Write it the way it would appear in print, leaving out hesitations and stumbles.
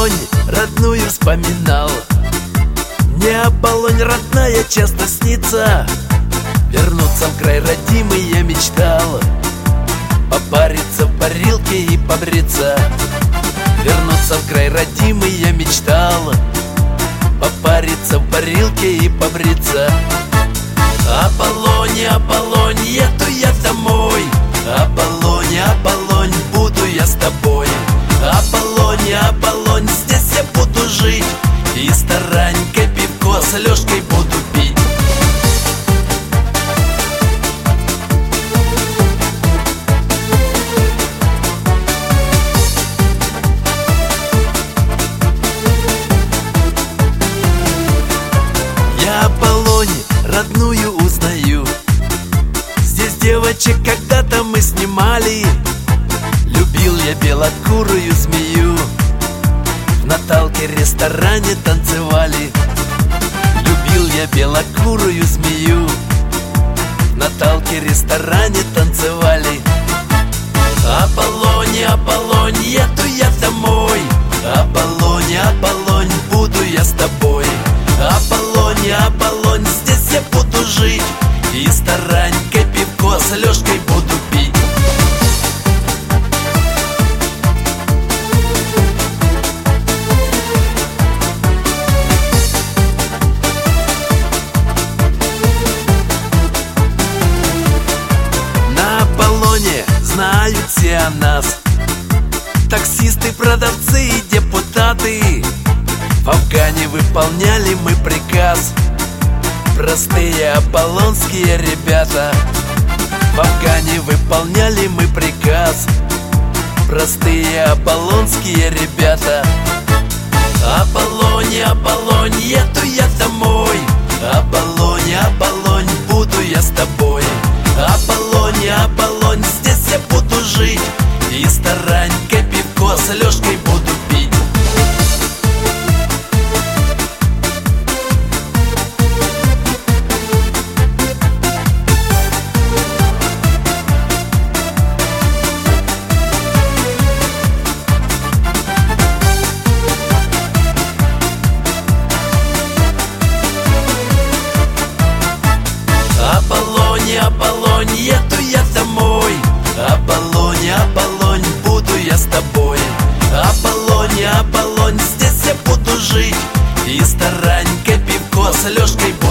Аполлонь родную вспоминал. Мне Аполлонь родная часто снится. Вернуться в край родимый я мечтал. Попариться в парилке и побриться. Вернуться в край родимый я мечтал. Попариться в парилке и побриться. Аполлонь, Аполлонь, еду я домой. Аполлонь, Аполлонь, буду я с тобой. Аполлонь, Аполлонь, здесь я буду жить. И старанько пивко с Лёшкой буду пить. Я Аполлонь родную узнаю. Здесь девочек когда-то мы снимали. Любил я белокурую змею. В Наталке ресторане танцевали. Любил я белокурую змею. В Наталке ресторане танцевали. Аполлонь, Аполлонь, еду я домой. Аполлонь, Аполлонь, буду я с тобой. Аполлонь, Аполлонь, здесь я буду жить. И старанько пивко с Лёшкой буду пить. На Аполлоне знают все о нас. Таксисты, продавцы и депутаты. В Афгане выполняли мы приказ. Простые аполлонские ребята. В Афгане выполняли мы приказ. Простые аполлонские ребята. Аполлонь, Аполлонь, еду я домой. Аполлонь, Аполлонь, буду я с тобой. Аполлонь, Аполлонь, здесь я буду жить. И старанько пивко с Лёшкой буду пить. Аполлонь, Аполлонь, еду я домой. Аполлонь, Аполлонь, буду я с тобой. Аполлонь, Аполлонь, здесь я буду жить. И старанько пивко с Лёшкой